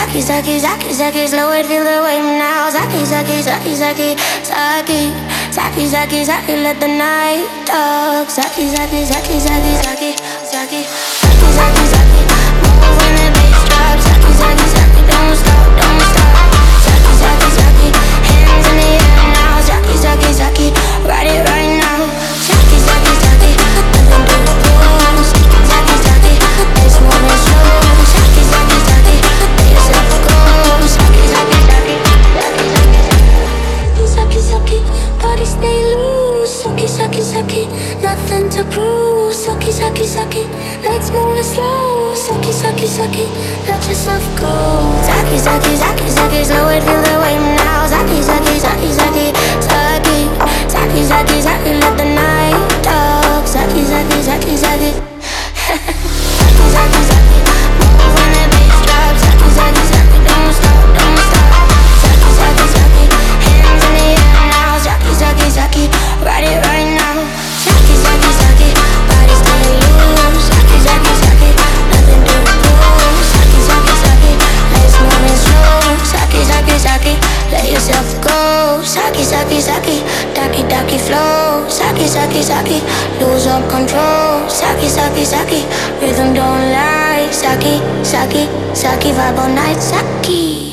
Saki, saki, saki, saki, slow it, feel the wave now. Saki, saki, saki, saki, saki, saki, saki, saki, let the night talk. Saki, saki, saki, saki, saki, saki, saki, saki, saki, move when the bass drops. Saki, saki, saki, don't stop, don't stop. Saki, saki, saki, hands in the air now. Saki, saki, saki, ride it right now. Saki, saki, saki, nothing to lose. Saki, saki, it's moving slow. Saki, saki, saki, let yourself go. Saki, saki, saki, saki, saki, saki, saki, body stay loose. Saki, saki, saki, nothing to prove. Saki, saki, saki, let's move it slow. Saki, saki, saki, let yourself go. Saki, saki, saki, saki, slow it, feel the wave now. Saki, saki, saki, saki, saki, saki, saki, saki, let the night talk. Saki, saki, saki, saki, saki, saki, saki, move when the bass drops. Saki, saki, saki, don't stop, don't stop. Saki, saki, saki, hands in the air now. Saki, saki, saki, ride it right now. Saki, saki, saki, body stay loose. Saki, saki, saki, nothing to lose. Saki, saki, saki, let's move it slow. Saki, saki, saki, let yourself go. Saki, saki, saki, daki, daki flow. Saki, saki, saki, lose all control. Saki, saki, saki, rhythm don't lie. Saki, saki, saki, vibe all night. Saki.